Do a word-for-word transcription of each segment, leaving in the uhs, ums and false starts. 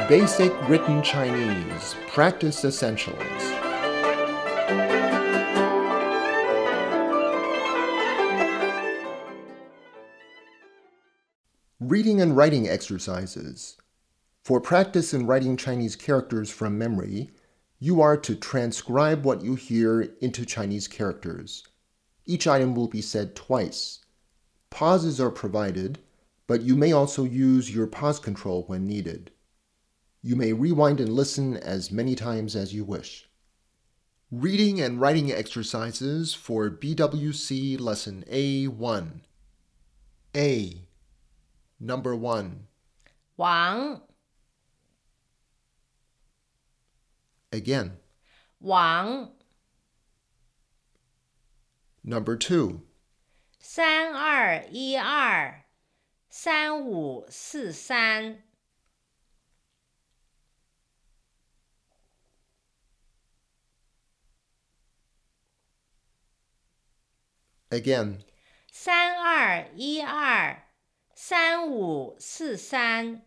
Basic Written Chinese Practice Essentials. Reading and writing exercises. For practice in writing Chinese characters from memory, you are to transcribe what you hear into Chinese characters. Each item will be said twice. Pauses are provided, but you may also use your pause control when needed. You may rewind and listen as many times as you wish. Reading and writing exercises for B W C Lesson A one. A. Number one. 王 Again. 王 Number two. 三二一二三五四三 Again. 三二一二三五四三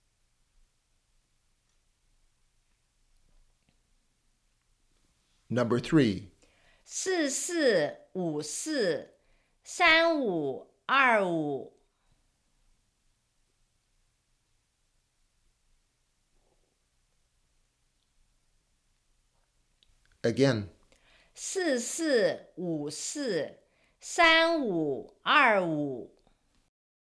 Number three. 四四五四三五二五 Again. 四四五四三五二五